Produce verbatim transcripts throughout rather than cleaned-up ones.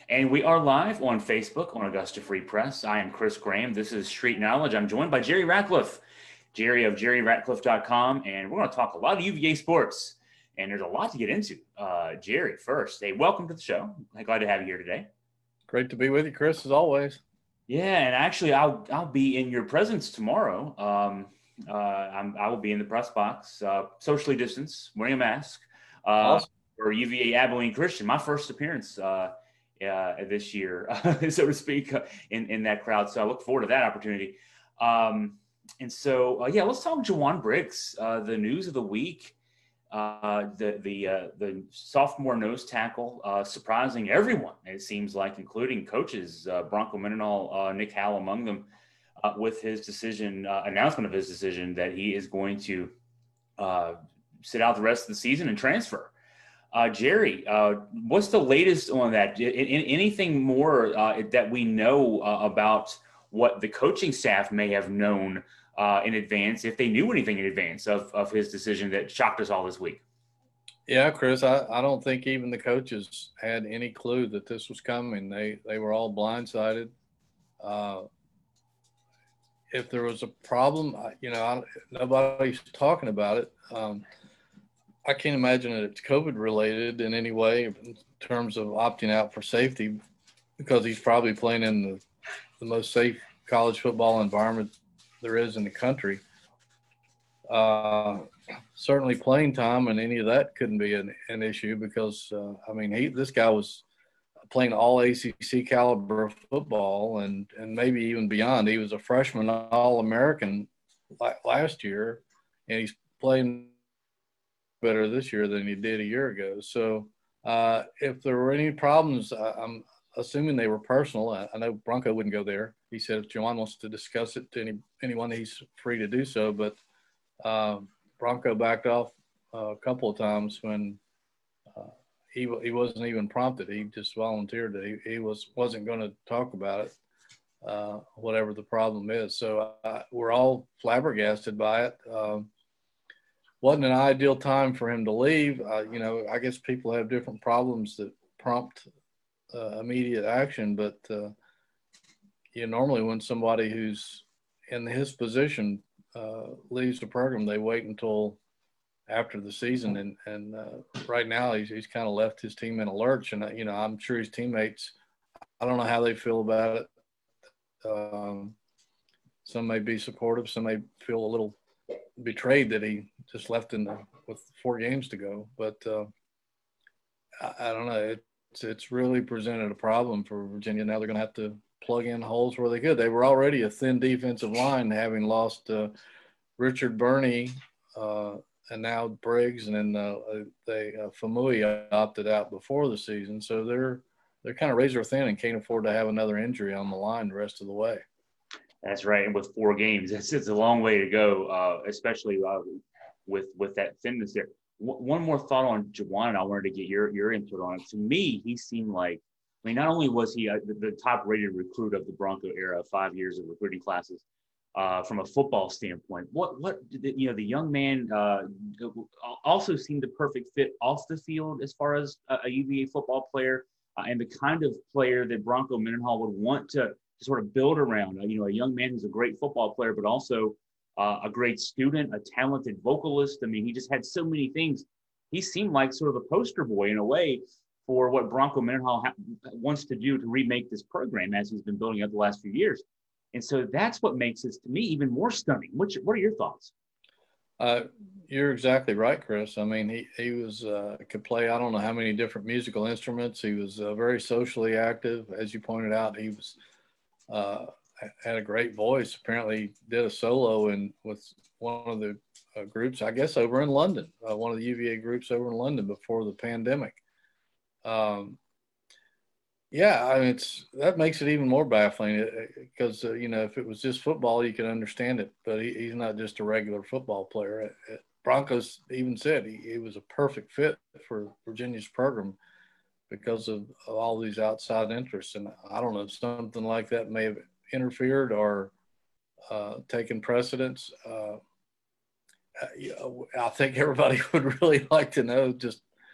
And we are live on Facebook on Augusta Free Press. I am Chris Graham. This is Street Knowledge. I'm joined by Jerry Ratcliffe, Jerry of jerry ratcliffe dot com, and we're going to talk a lot of U V A sports. And there's a lot to get into. Uh, Jerry, first, hey, welcome to the show. I'm glad to have you here today. Great to be with you, Chris, as always. Yeah, and actually, I'll I'll be in your presence tomorrow. Um, uh, I'm, I will be in the press box, uh, socially distanced, wearing a mask, uh, Awesome. for U V A Abilene Christian. My first appearance uh, uh, this year, so to speak, uh, in in that crowd. So I look forward to that opportunity. Um, and so, uh, yeah, let's talk Jowon Briggs. Uh, the news of the week. Uh, the the uh, the sophomore nose tackle, uh, surprising everyone, it seems like, including coaches, uh, Bronco Mendenhall, uh, Nick Howell among them, uh, with his decision, uh, announcement of his decision that he is going to uh, sit out the rest of the season and transfer. Uh, Jerry, uh, what's the latest on that? In, in, anything more uh, that we know uh, about what the coaching staff may have known Uh, in advance, if they knew anything in advance of, of his decision that shocked us all this week? Yeah, Chris, I, I don't think even the coaches had any clue that this was coming. They they were all blindsided. Uh, if there was a problem, you know, I, nobody's talking about it. Um, I can't imagine that it's COVID related in any way in terms of opting out for safety, because he's probably playing in the, the most safe college football environment there is in the country. Uh, certainly playing time and any of that couldn't be an, an issue because, uh, I mean, he this guy was playing all A C C caliber football and, and maybe even beyond. He was a freshman All-American last year, and he's playing better this year than he did a year ago. So uh, if there were any problems, I, I'm assuming they were personal. I, I know Bronco wouldn't go there. He said if Jowon wants to discuss it to any anyone, he's free to do so. But uh, Bronco backed off uh, a couple of times when uh, he he wasn't even prompted. He just volunteered that he, he was wasn't going to talk about it, uh, whatever the problem is. So uh, we're all flabbergasted by it. Um, wasn't an ideal time for him to leave. Uh, you know, I guess people have different problems that prompt uh, immediate action, but uh, you know, normally when somebody who's in his position uh, leaves the program, they wait until after the season. And, and uh, right now he's, he's kind of left his team in a lurch. And, uh, you know, I'm sure his teammates, I don't know how they feel about it. Um, some may be supportive. Some may feel a little betrayed that he just left in the, with four games to go. But uh, I, I don't know. It's, it's really presented a problem for Virginia. Now they're going to have to plug in holes where they could. They were already a thin defensive line, having lost uh, Richard Burney uh, and now Briggs, and then uh, they uh, Famui opted out before the season, so they're they're kind of razor thin and can't afford to have another injury on the line the rest of the way. That's right, and with four games, it's, it's a long way to go, uh, especially uh, with with that thinness there. W- one more thought on Jowon, and I wanted to get your your input on it. To me, he seemed like, I mean, not only was he uh, the, the top-rated recruit of the Bronco era, five years of recruiting classes, uh, from a football standpoint, what what you know, the young man uh, also seemed the perfect fit off the field as far as a, a U V A football player, uh, and the kind of player that Bronco Mendenhall would want to, to sort of build around. Uh, you know, a young man who's a great football player, but also uh, a great student, a talented vocalist. I mean, he just had so many things. He seemed like sort of a poster boy in a way for what Bronco Mendenhall ha- wants to do to remake this program as he's been building up the last few years. And so that's what makes this, to me, even more stunning. What, what are your thoughts? Uh, you're exactly right, Chris. I mean, he, he was uh, could play, I don't know how many different musical instruments. He was uh, very socially active. As you pointed out, he was uh, had a great voice. Apparently did a solo in with one of the uh, groups, I guess, over in London, uh, one of the U V A groups over in London before the pandemic. Um, Yeah, I mean, it's that makes it even more baffling because uh, you know, if it was just football, you could understand it, but he, he's not just a regular football player. Uh, uh, Broncos even said he, he was a perfect fit for Virginia's program because of, of all these outside interests, and I don't know if something like that may have interfered or uh, taken precedence. Uh, uh, you know, I think everybody would really like to know just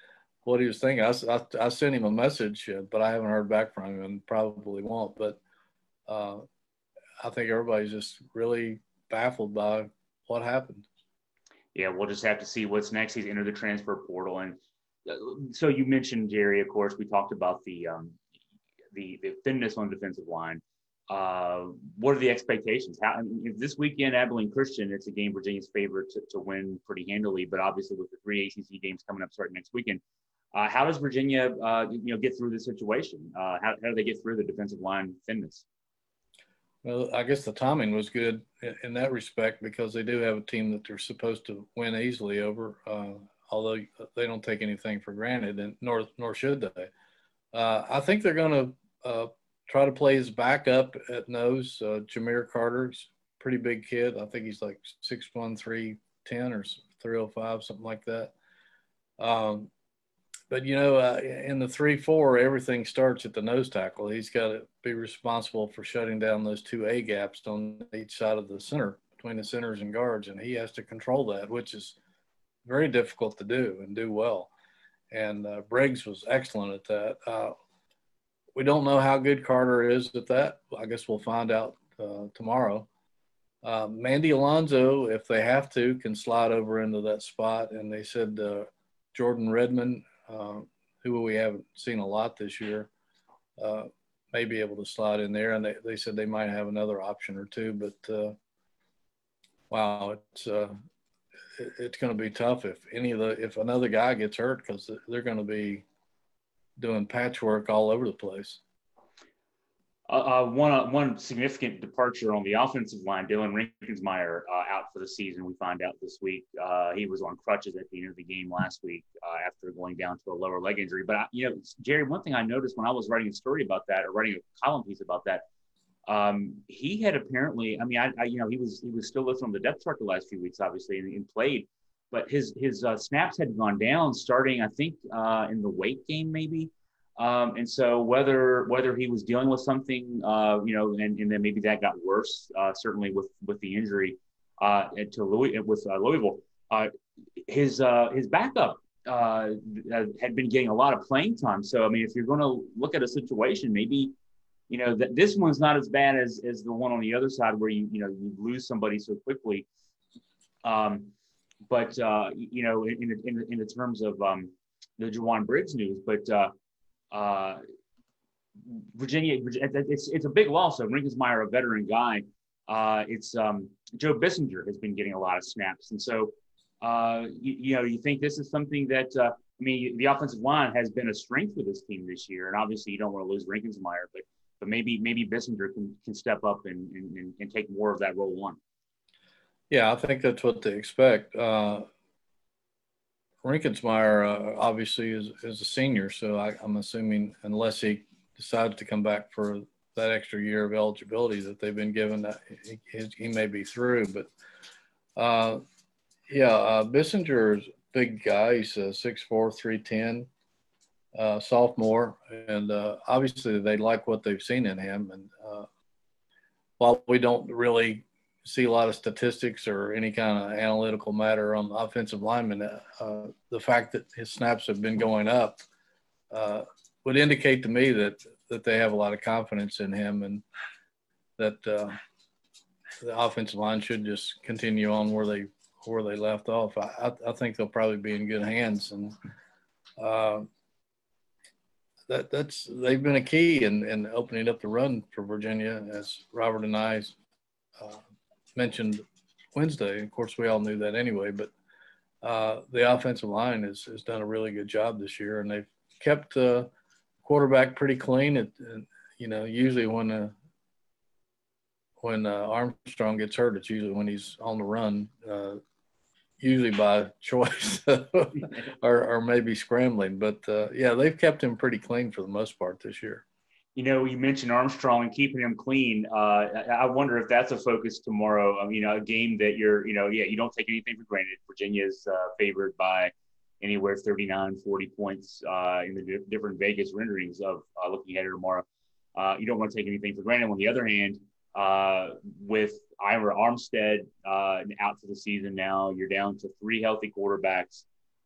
what he was thinking. I, I, I sent him a message, uh, but I haven't heard back from him and probably won't. But uh, I think everybody's just really baffled by what happened. Yeah, we'll just have to see what's next. He's entered the transfer portal, and uh, so you mentioned Jerry. Of course, we talked about the um, the the thinness on defensive line. Uh, what are the expectations? How I mean, if this weekend, Abilene Christian, it's a game Virginia's favorite to, to win pretty handily, but obviously with the three A C C games coming up starting next weekend, uh, how does Virginia, uh, you know, get through this situation? Uh, how, how do they get through the defensive line thinness? Well, I guess the timing was good in that respect because they do have a team that they're supposed to win easily over, uh, although they don't take anything for granted, and nor nor should they. Uh, I think they're going to uh, try to play his backup at nose. Uh, Jameer Carter's a pretty big kid. I think he's like six one, three ten or three oh five, something like that. Um, But, you know, uh, in the three four, everything starts at the nose tackle. He's got to be responsible for shutting down those two A gaps on each side of the center, between the centers and guards, and he has to control that, which is very difficult to do and do well. And uh, Briggs was excellent at that. Uh, we don't know how good Carter is at that. I guess we'll find out uh, tomorrow. Uh, Mandy Alonso, if they have to, can slide over into that spot. And they said uh, Jordan Redmond, uh, who we haven't seen a lot this year, uh, may be able to slide in there. And they, they said they might have another option or two. But, uh, wow, it's uh, it, it's going to be tough if any of the – if another guy gets hurt because they're going to be doing patchwork all over the place. Uh, uh, one uh, one significant departure on the offensive line, Dylan Rinkensmeyer, uh, out for the season. We find out this week. Uh, he was on crutches at the end of the game last week uh, after going down to a lower leg injury. But, I, you know, Jerry, one thing I noticed when I was writing a story about that or writing a column piece about that, um, he had apparently, I mean, I, I, you know, he was he was still listed on the depth chart the last few weeks, obviously, and, and played. But his his uh, snaps had gone down starting, I think, uh, in the Wake game maybe. Um, and so whether whether he was dealing with something, uh, you know, and, and then maybe that got worse, uh, certainly with with the injury uh, to Louis with uh, Louisville, uh, his uh, his backup uh, had been getting a lot of playing time. So I mean, if you're going to look at a situation, maybe you know that this one's not as bad as as the one on the other side where you you know you lose somebody so quickly. Um, but uh, you know, in in in the terms of um, the Ja'Juan Briggs news, but uh, Uh, Virginia, it's it's a big loss. So Rinkensmeyer, a veteran guy, uh, it's um, Joe Bissinger has been getting a lot of snaps, and so uh, you, you know you think this is something that uh, I mean the offensive line has been a strength for this team this year, and obviously you don't want to lose Rinkensmeyer, but but maybe maybe Bissinger can can step up and and, and take more of that role on. Yeah, I think that's what they expect. Uh, Rinkensmeyer uh, obviously is, is a senior, so I, I'm assuming unless he decides to come back for that extra year of eligibility that they've been given, that he, he may be through. But uh, yeah, uh, Bissinger is a big guy. He's a six four, three ten uh, sophomore, and uh, obviously they like what they've seen in him. And uh, while we don't really see a lot of statistics or any kind of analytical matter on the offensive lineman, uh, the fact that his snaps have been going up uh, would indicate to me that that they have a lot of confidence in him, and that uh, the offensive line should just continue on where they where they left off. I, I think they'll probably be in good hands, and uh, that that's they've been a key in, in opening up the run for Virginia, as Robert and I uh, mentioned Wednesday. Of course, we all knew that anyway, but uh, the offensive line has, has done a really good job this year, and they've kept the uh, quarterback pretty clean. It, and, you know, usually when uh, when uh, Armstrong gets hurt, it's usually when he's on the run, uh, usually by choice or, or maybe scrambling. But, uh, yeah, they've kept him pretty clean for the most part this year. You know, you mentioned Armstrong and keeping him clean. Uh, I wonder if that's a focus tomorrow. I mean, you know, a game that you're, you know, yeah, you don't take anything for granted. Virginia's uh, favored by anywhere thirty-nine, forty points uh, in the di- different Vegas renderings of uh, looking at it tomorrow. Uh, you don't want to take anything for granted. On the other hand, uh, with Ira Armstead uh, out for the season now, you're down to three healthy quarterbacks.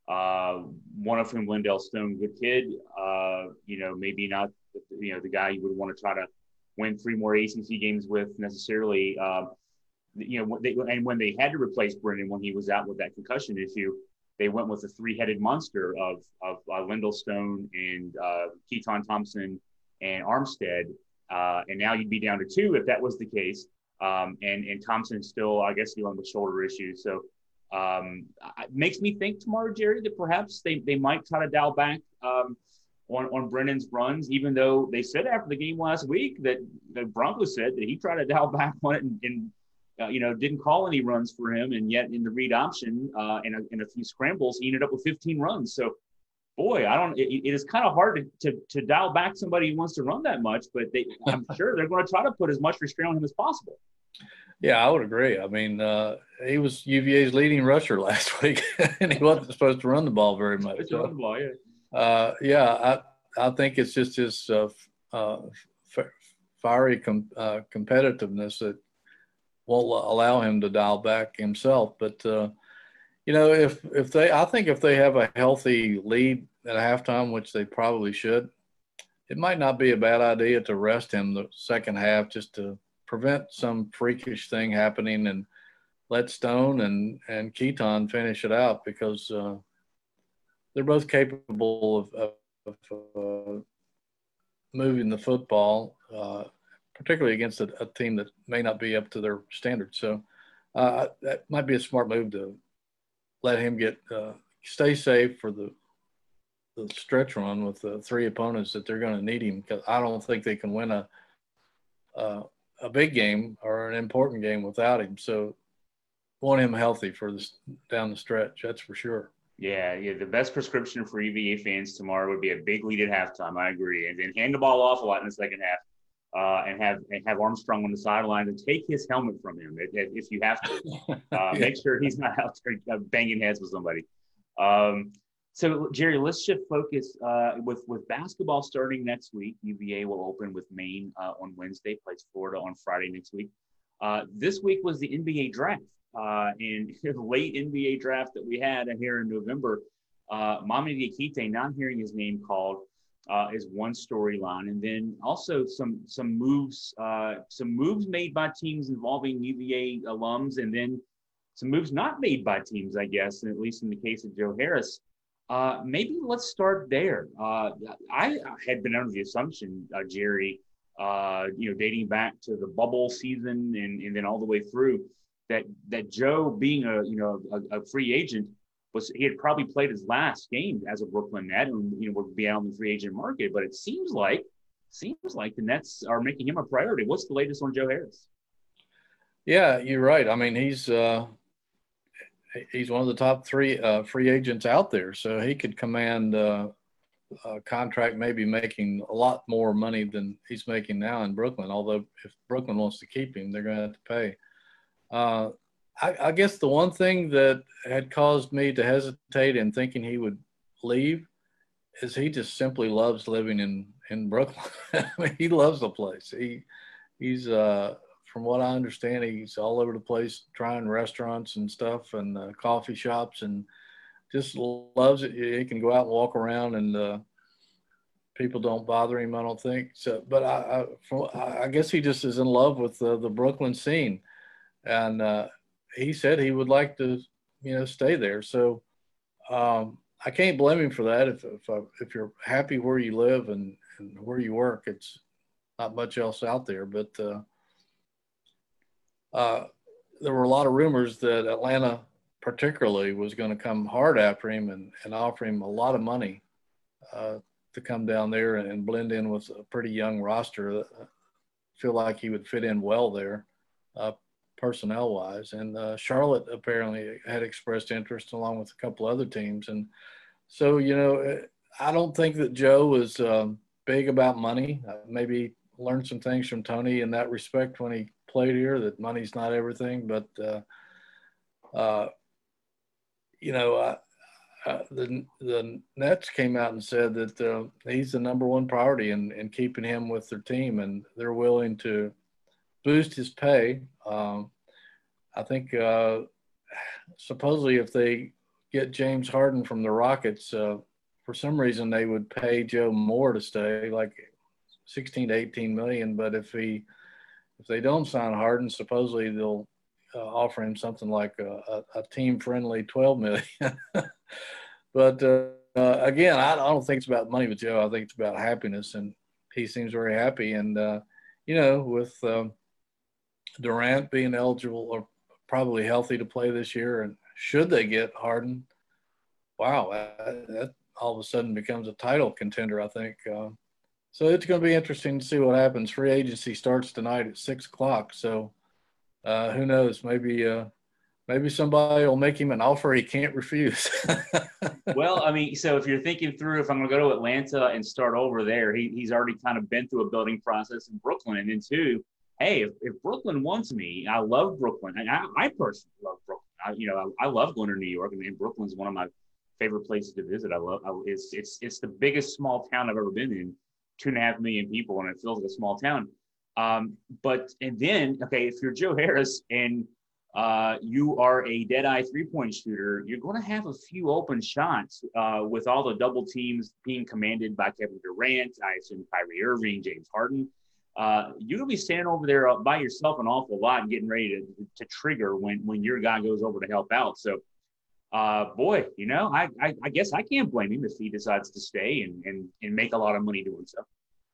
uh, one of whom, Lindell Stone, good kid. Uh, you know, maybe not, you know, the guy you would want to try to win three more A C C games with necessarily. Uh, you know, they, and when they had to replace Brennan when he was out with that concussion issue, they went with a three-headed monster of of uh, Lindell Stone and uh, Keaton Thompson and Armstead. Uh, and now you'd be down to two if that was the case. Um, and and Thompson still, I guess, dealing with shoulder issues. So um, it makes me think tomorrow, Jerry, that perhaps they, they might try to dial back um, on, on Brennan's runs, even though they said after the game last week that the Broncos said that he tried to dial back on it and, and uh, you know, didn't call any runs for him. And yet in the read option uh, and, a, and a few scrambles, he ended up with fifteen runs. So, boy, I don't, it, it is kind of hard to, to, to dial back somebody who wants to run that much, but they, I'm sure they're going to try to put as much restraint on him as possible. Yeah, I would agree. I mean, uh, he was U V A's leading rusher last week, and he wasn't supposed to run the ball very much. So, run the ball, yeah. Uh, yeah, I I think it's just his uh, uh, f- fiery com- uh, competitiveness that won't allow him to dial back himself. But uh, you know, if if they, I think if they have a healthy lead at halftime, which they probably should, it might not be a bad idea to rest him the second half just to prevent some freakish thing happening and let Stone and, and Keaton finish it out, because uh, they're both capable of, of, of uh, moving the football, uh, particularly against a, a team that may not be up to their standards. So uh, that might be a smart move to let him get uh, stay safe for the the stretch run with the three opponents that they're going to need him, because I don't think they can win a uh, a big game or an important game without him. So want him healthy for this down the stretch. That's for sure. Yeah, yeah. The best prescription for U V A fans tomorrow would be a big lead at halftime. I agree, and then hand the ball off a lot in the second half, uh, and have and have Armstrong on the sideline and take his helmet from him if, if you have to. Uh, yeah. Make sure he's not out there banging heads with somebody. Um, so Jerry, let's shift focus uh, with with basketball starting next week. U V A will open with Maine uh, on Wednesday, plays Florida on Friday next week. Uh, this week was the N B A draft. Uh, and late N B A draft that we had here in November, uh, Mamadi Diakite, not hearing his name called, uh, is one storyline, and then also some some moves, uh, some moves made by teams involving U V A alums, and then some moves not made by teams, I guess, at least in the case of Joe Harris. Uh, maybe let's start there. Uh, I had been under the assumption, uh, Jerry, uh, you know, dating back to the bubble season and, and then all the way through, that that Joe, being a you know a, a free agent, was he had probably played his last game as a Brooklyn Net and you know would be out on the free agent market. But it seems like seems like the Nets are making him a priority. What's the latest on Joe Harris? Yeah, you're right. I mean, he's uh, he's one of the top three uh, free agents out there, so he could command uh, a contract, maybe making a lot more money than he's making now in Brooklyn. Although if Brooklyn wants to keep him, they're going to have to pay. Uh, I, I guess the one thing that had caused me to hesitate in thinking he would leave is he just simply loves living in, in Brooklyn. I mean, he loves the place. He he's uh, from what I understand, he's all over the place trying restaurants and stuff and uh, coffee shops, and just loves it. He can go out and walk around, and uh, people don't bother him, I don't think. So, but I I, I guess he just is in love with the, the Brooklyn scene. And uh, he said he would like to, you know, stay there. So um, I can't blame him for that. If if, uh, if you're happy where you live and, and where you work, it's not much else out there. But uh, uh, there were a lot of rumors that Atlanta particularly was going to come hard after him and, and offer him a lot of money uh, to come down there and, and blend in with a pretty young roster. I feel like he would fit in well there. Uh, personnel wise, and uh, Charlotte apparently had expressed interest along with a couple other teams. And so, you know, I don't think that Joe was um, big about money. Uh, maybe learned some things from Tony in that respect when he played here, that money's not everything, but uh, uh, you know, uh, uh, the, the Nets came out and said that uh, he's the number one priority in, in keeping him with their team, and they're willing to boost his pay. Um, I think uh, supposedly if they get James Harden from the Rockets, uh, for some reason they would pay Joe more to stay, like sixteen to eighteen million. But if he, if they don't sign Harden, supposedly they'll uh, offer him something like a, a, a team-friendly twelve million. But uh, uh, again, I, I don't think it's about money with Joe. I think it's about happiness, and he seems very happy. And uh, you know, with um, Durant being eligible or probably healthy to play this year, and should they get Harden, wow, that, that all of a sudden becomes a title contender, I think. Uh, so it's going to be interesting to see what happens. Free agency starts tonight at six o'clock. So uh, who knows? Maybe uh, maybe somebody will make him an offer he can't refuse. Well, I mean, so if you're thinking through, if I'm going to go to Atlanta and start over there, he, he's already kind of been through a building process in Brooklyn. And then two, hey, if, if Brooklyn wants me, I love Brooklyn. And I, I personally love Brooklyn. I, you know, I, I love going to New York. I mean, Brooklyn's one of my favorite places to visit. I love I, it's it's it's the biggest small town I've ever been in, two and a half million people, and it feels like a small town. Um, but and then okay, if you're Joe Harris and uh, you are a dead-eye three-point shooter, you're going to have a few open shots uh, with all the double teams being commanded by Kevin Durant, I assume Kyrie Irving, James Harden. Uh, you're going to be standing over there by yourself an awful lot and getting ready to, to trigger when, when your guy goes over to help out. So, uh, boy, you know, I, I, I guess I can't blame him if he decides to stay and, and, and make a lot of money doing so.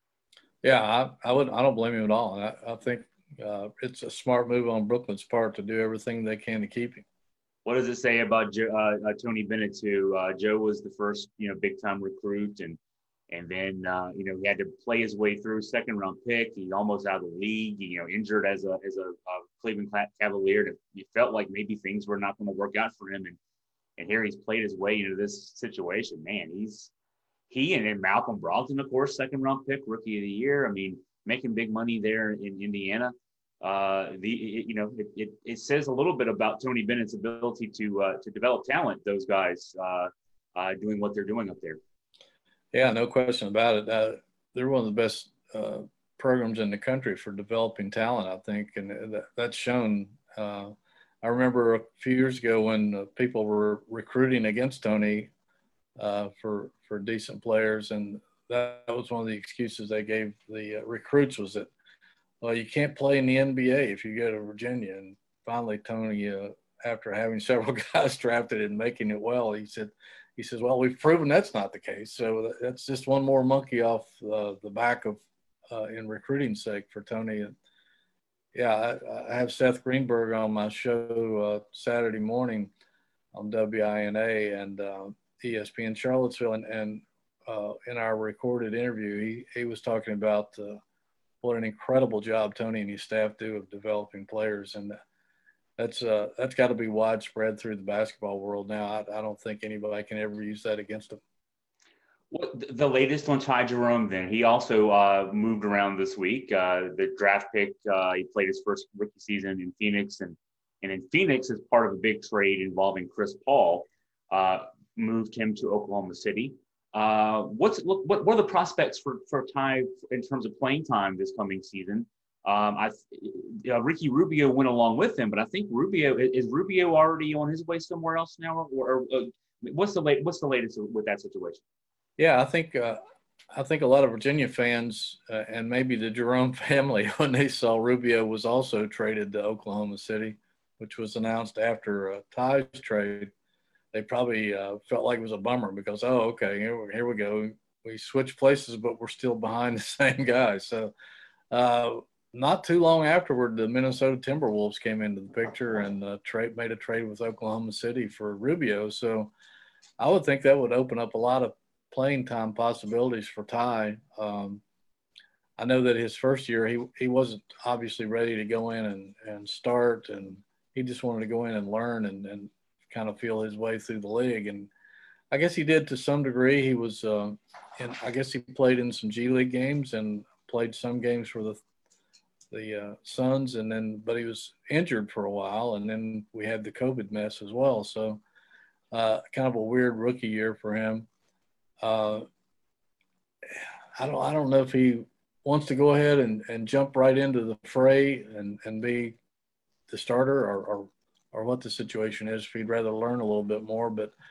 Yeah, I, I wouldn't. I don't blame him at all. I, I think uh, it's a smart move on Brooklyn's part to do everything they can to keep him. What does it say about Joe, uh, uh, Tony Bennett too? Uh, Joe was the first, you know, big time recruit, and and then uh, you know he had to play his way through second round pick. He's almost out of the league, you know, injured as a as a, a Cleveland Cavalier. You felt like maybe things were not going to work out for him, and and here he's played his way into this situation. Man, he's he and then Malcolm Brogdon, of course, second round pick, rookie of the year. I mean, making big money there in Indiana. Uh, the it, you know it, it, it says a little bit about Tony Bennett's ability to uh, to develop talent. Those guys uh, uh, doing what they're doing up there. Yeah, no question about it. Uh, they're one of the best uh, programs in the country for developing talent, I think, and that, that's shown. Uh, I remember a few years ago when uh, people were recruiting against Tony uh, for for decent players, and that was one of the excuses they gave the uh, recruits was that, well, you can't play in the N B A if you go to Virginia. And finally, Tony, uh, after having several guys drafted and making it well, he said, he says, well, we've proven that's not the case. So that's just one more monkey off uh, the back of uh, in recruiting sake for Tony. And yeah, I, I have Seth Greenberg on my show uh, Saturday morning on W I N A and uh, E S P N Charlottesville. And, and uh, in our recorded interview, he, he was talking about uh, what an incredible job Tony and his staff do of developing players. And that's uh, that's got to be widespread through the basketball world now. I, I don't think anybody can ever use that against them. Well, the latest on Ty Jerome, then he also uh, moved around this week. Uh, the draft pick, uh, he played his first rookie season in Phoenix, and and in Phoenix, as part of a big trade involving Chris Paul, uh, moved him to Oklahoma City. Uh, what's what, what what are the prospects for for Ty in terms of playing time this coming season? Um, I uh, Ricky Rubio went along with him, but I think Rubio is Rubio already on his way somewhere else now, or, or uh, what's the late what's the latest with that situation? Yeah, I think uh, I think a lot of Virginia fans uh, and maybe the Jerome family, when they saw Rubio was also traded to Oklahoma City, which was announced after uh, Ty's trade, they probably uh, felt like it was a bummer because, oh, okay, here, here we go. We switched places, but we're still behind the same guy. So uh, not too long afterward, the Minnesota Timberwolves came into the picture and uh, trade made a trade with Oklahoma City for Rubio. So I would think that would open up a lot of playing time possibilities for Ty. Um, I know that his first year, he, he wasn't obviously ready to go in and, and start, and he just wanted to go in and learn and, and kind of feel his way through the league. And I guess he did to some degree. He was, uh, and I guess he played in some G League games and played some games for the the uh, Suns, and then, but he was injured for a while, and then we had the COVID mess as well. So uh, kind of a weird rookie year for him. Uh, I don't, I don't know if he wants to go ahead and, and jump right into the fray and, and be the starter, or, or, or what the situation is, if he'd rather learn a little bit more. But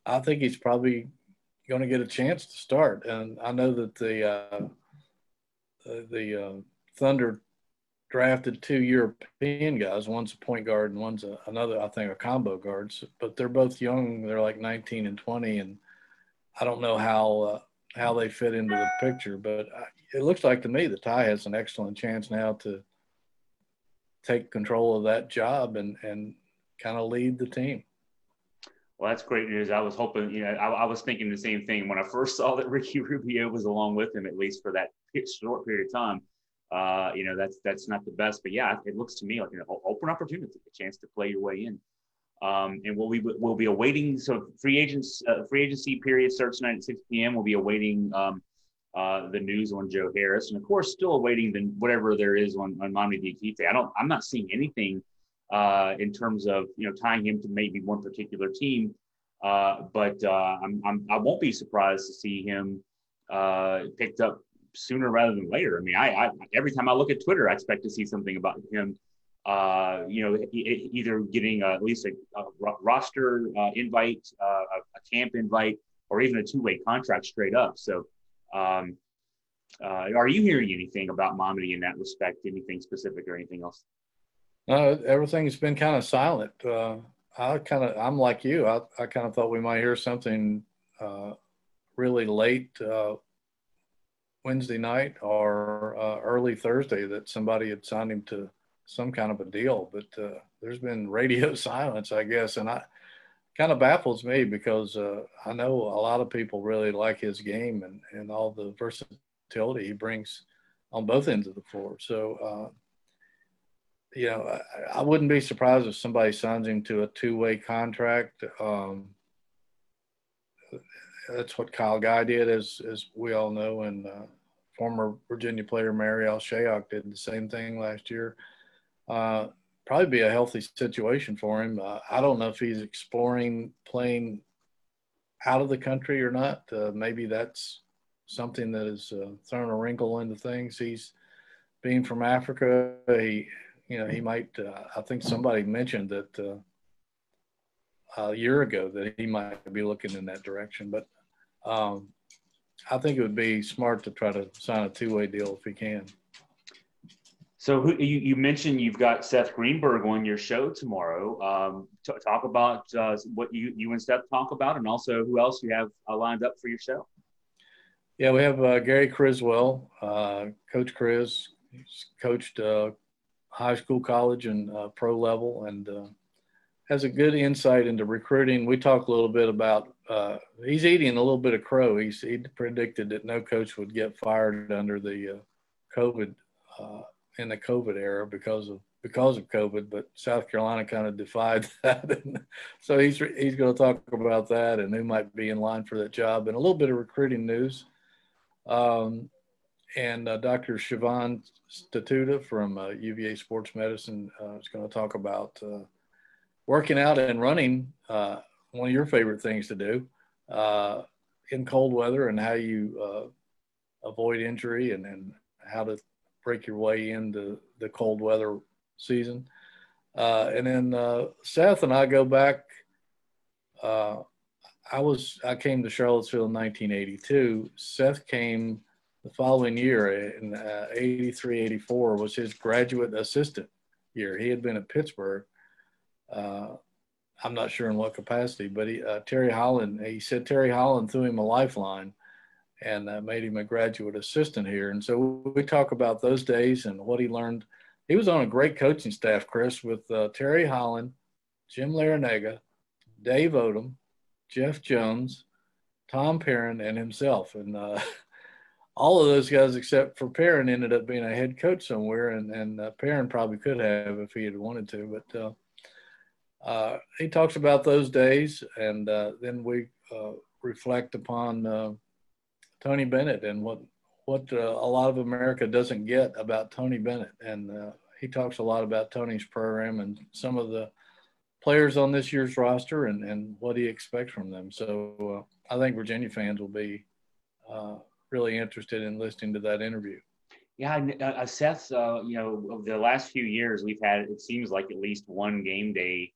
I think he's probably going to get a chance to start. And I know that the uh, the uh, Thunder drafted two European guys. One's a point guard and one's a, another, I think, a combo guard. But they're both young. They're like nineteen and twenty, and I don't know how uh, how they fit into the picture. But I, it looks like to me the Ty has an excellent chance now to take control of that job and and kind of lead the team. Well, that's great news. I was hoping, you know, I, I was thinking the same thing when I first saw that Ricky Rubio was along with him, at least for that short period of time. Uh, you know, that's that's not the best, but yeah, it looks to me like an open opportunity, a chance to play your way in. Um, and we'll be we'll be awaiting. So free agents, uh, free agency period starts tonight at six p.m. We'll be awaiting um, uh, the news on Joe Harris, and of course, still awaiting the whatever there is on on Mamadi Diakite. I don't, I'm not seeing anything uh, in terms of, you know, tying him to maybe one particular team. Uh, but uh, I'm, I'm I won't be surprised to see him uh, picked up sooner rather than later. I mean, I, I every time I look at Twitter, I expect to see something about him. Uh, you know, either getting uh, at least a, a roster uh, invite, uh, a, a camp invite, or even a two-way contract straight up. So, um, uh, are you hearing anything about Mamadi in that respect? Anything specific or anything else? Uh, everything's been kind of silent. Uh, I kind of, I'm like you. I, I kind of thought we might hear something uh, really late uh, Wednesday night or uh, early Thursday that somebody had signed him to some kind of a deal. But uh, there's been radio silence, I guess, and I kind of baffles me because uh, I know a lot of people really like his game and and all the versatility he brings on both ends of the floor. So. Uh, you know, I, I wouldn't be surprised if somebody signs him to a two-way contract. Um, that's what Kyle Guy did, as as we all know, and uh, former Virginia player Marial Shayok did the same thing last year. Uh, probably be a healthy situation for him. Uh, I don't know if he's exploring playing out of the country or not. Uh, maybe that's something that has uh, thrown a wrinkle into things. He's being from Africa. He You know, he might, uh, I think somebody mentioned that uh, a year ago that he might be looking in that direction. But um, I think it would be smart to try to sign a two-way deal if he can. So who, you, you mentioned you've got Seth Greenberg on your show tomorrow. Um, t- talk about uh, what you, you and Seth talk about, and also who else you have uh, lined up for your show. Yeah, we have uh, Gary Criswell, uh, Coach Chris. He's coached uh, high school, college, and uh, pro level, and uh, has a good insight into recruiting. We talk a little bit about uh, he's eating a little bit of crow. He's, he predicted that no coach would get fired under the uh, COVID uh, in the COVID era because of because of COVID, but South Carolina kind of defied that. And so he's he's going to talk about that and who might be in line for that job, and a little bit of recruiting news. Um, and uh, Doctor Siobhan Statuta from uh, U V A Sports Medicine uh, is going to talk about uh, working out and running, uh, one of your favorite things to do uh, in cold weather, and how you uh, avoid injury and, and how to break your way into the cold weather season. Uh, and then uh, Seth and I go back. Uh, I was I came to Charlottesville in nineteen eighty-two. Seth came the following year in uh, eighty-three, eighty-four was his graduate assistant year. He had been at Pittsburgh. Uh, I'm not sure in what capacity, but he, uh, Terry Holland, he said Terry Holland threw him a lifeline and uh, made him a graduate assistant here. And so we talk about those days and what he learned. He was on a great coaching staff, Chris, with uh, Terry Holland, Jim Larinaga, Dave Odom, Jeff Jones, Tom Perrin, and himself. And uh, all of those guys, except for Perrin, ended up being a head coach somewhere. And, and uh, Perrin probably could have if he had wanted to. But uh, uh, he talks about those days. And uh, then we uh, reflect upon uh, Tony Bennett and what, what uh, a lot of America doesn't get about Tony Bennett. And uh, he talks a lot about Tony's program and some of the players on this year's roster and, and what he expects from them. So uh, I think Virginia fans will be uh, really interested in listening to that interview. Yeah, uh, Seth, uh, you know, over the last few years, we've had, it seems like at least one game day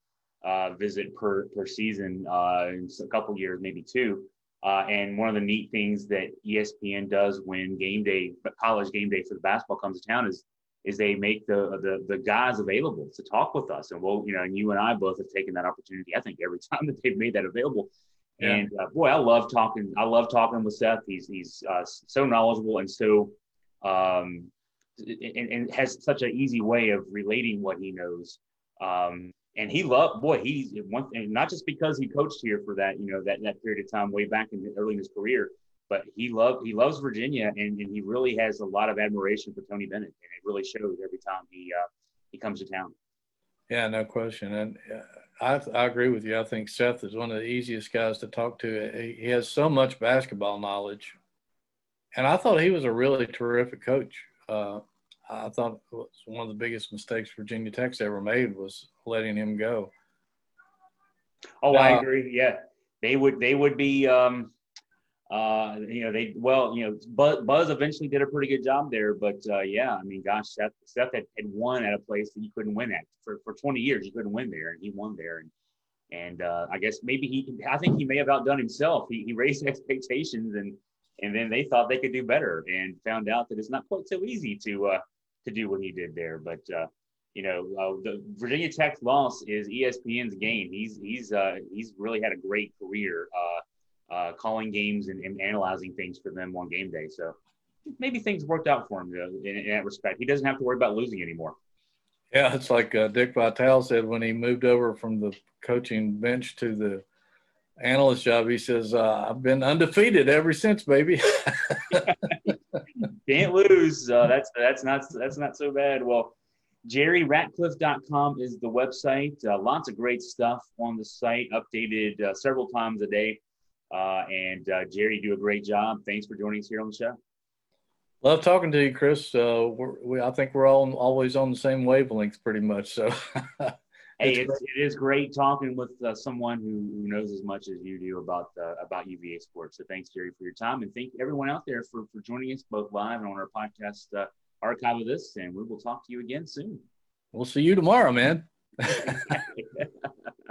uh, visit per per season uh, in a couple years, maybe two. Uh, and one of the neat things that E S P N does when game day, college game day for the basketball comes to town is is they make the, the the guys available to talk with us. And we'll, you know, and you and I both have taken that opportunity, I think, every time that they've made that available. Yeah. And uh, boy, I love talking. I love talking with Seth. He's he's uh, so knowledgeable and so um, and, and has such an easy way of relating what he knows. Um, and he loved, boy, he's one thing, not just because he coached here for that, you know, that, that period of time way back in early in his career, but he loved, he loves Virginia, and, and he really has a lot of admiration for Tony Bennett. And it really shows every time he, uh, he comes to town. Yeah, no question. And uh, I, I agree with you. I think Seth is one of the easiest guys to talk to. He, he has so much basketball knowledge. And I thought he was a really terrific coach. Uh, I thought it was one of the biggest mistakes Virginia Tech's ever made was letting him go. Oh, now, I agree. Yeah, they would. They would be. Um, uh, you know, they well, you know, Buzz, Buzz eventually did a pretty good job there, but uh, yeah, I mean, gosh, Seth, Seth had, had won at a place that he couldn't win at for, for twenty years. He couldn't win there, and he won there, and and uh, I guess maybe he. I think he may have outdone himself. He, he raised expectations, and and then they thought they could do better, and found out that it's not quite so easy to. Uh, to do what he did there. But, uh, you know, uh, the Virginia Tech's loss is E S P N's gain. He's he's uh, he's really had a great career uh, uh, calling games and, and analyzing things for them on game day. So maybe things worked out for him uh, in, in that respect. He doesn't have to worry about losing anymore. Yeah, it's like uh, Dick Vitale said when he moved over from the coaching bench to the analyst job. He says, uh, I've been undefeated ever since, baby. Can't lose. Uh, that's that's not that's not so bad. Well, Jerry Ratcliffe dot com is the website. Uh, lots of great stuff on the site, updated uh, several times a day. Uh, and uh, Jerry, you do a great job. Thanks for joining us here on the show. Love talking to you, Chris. Uh, we're, we, I think we're all always on the same wavelengths, pretty much. So, hey, it's, it is great talking with uh, someone who, who knows as much as you do about uh, about U V A sports. So, thanks, Jerry, for your time, and thank everyone out there for for joining us both live and on our podcast uh, archive of this. And we will talk to you again soon. We'll see you tomorrow, man.